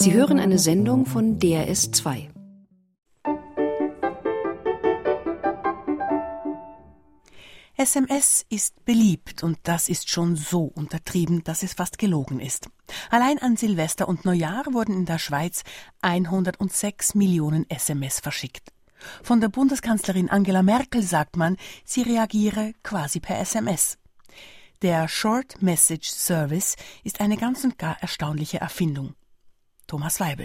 Sie hören eine Sendung von DRS2. SMS ist beliebt und das ist schon so untertrieben, dass es fast gelogen ist. Allein an Silvester und Neujahr wurden in der Schweiz 106 Millionen SMS verschickt. Von der Bundeskanzlerin Angela Merkel sagt man, sie reagiere quasi per SMS. Der Short Message Service ist eine ganz und gar erstaunliche Erfindung. Thomas Weibel.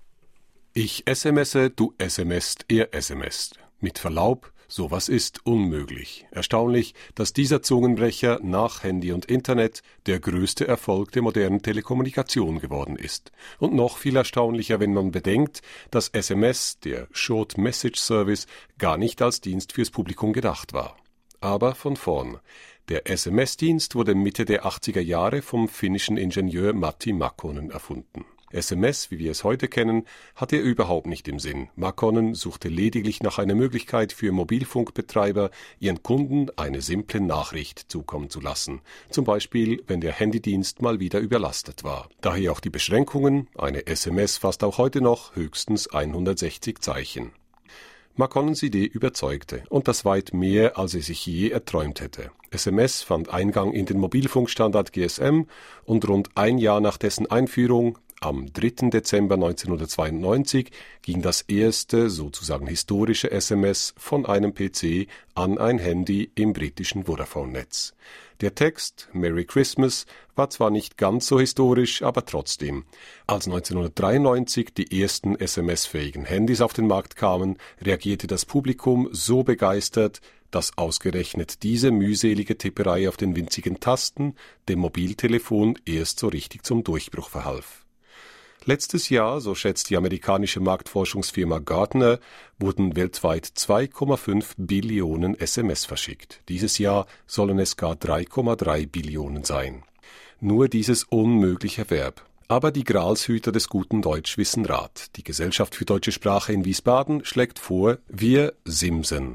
Ich SMSe, du SMSst, er SMSst. Mit Verlaub, sowas ist unmöglich. Erstaunlich, dass dieser Zungenbrecher nach Handy und Internet der größte Erfolg der modernen Telekommunikation geworden ist. Und noch viel erstaunlicher, wenn man bedenkt, dass SMS, der Short Message Service, gar nicht als Dienst fürs Publikum gedacht war. Aber von vorn. Der SMS-Dienst wurde Mitte der 80er Jahre vom finnischen Ingenieur Matti Makkonen erfunden. SMS, wie wir es heute kennen, hatte er überhaupt nicht im Sinn. Makkonen suchte lediglich nach einer Möglichkeit für Mobilfunkbetreiber, ihren Kunden eine simple Nachricht zukommen zu lassen. Zum Beispiel, wenn der Handydienst mal wieder überlastet war. Daher auch die Beschränkungen, eine SMS fasst auch heute noch höchstens 160 Zeichen. Makkonens Idee überzeugte, und das weit mehr, als er sich je erträumt hätte. SMS fand Eingang in den Mobilfunkstandard GSM und rund ein Jahr nach dessen Einführung, am 3. Dezember 1992, ging das erste, sozusagen historische SMS von einem PC an ein Handy im britischen Vodafone-Netz. Der Text Merry Christmas war zwar nicht ganz so historisch, aber trotzdem. Als 1993 die ersten SMS-fähigen Handys auf den Markt kamen, reagierte das Publikum so begeistert, dass ausgerechnet diese mühselige Tipperei auf den winzigen Tasten dem Mobiltelefon erst so richtig zum Durchbruch verhalf. Letztes Jahr, so schätzt die amerikanische Marktforschungsfirma Gartner, wurden weltweit 2,5 Billionen SMS verschickt. Dieses Jahr sollen es gar 3,3 Billionen sein. Nur dieses unmögliche Verb. Aber die Gralshüter des guten Deutsch wissen Rat. Die Gesellschaft für deutsche Sprache in Wiesbaden schlägt vor, wir simsen.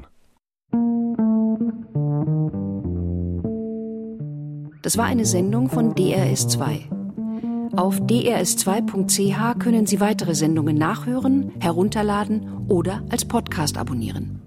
Das war eine Sendung von DRS2. Auf drs2.ch können Sie weitere Sendungen nachhören, herunterladen oder als Podcast abonnieren.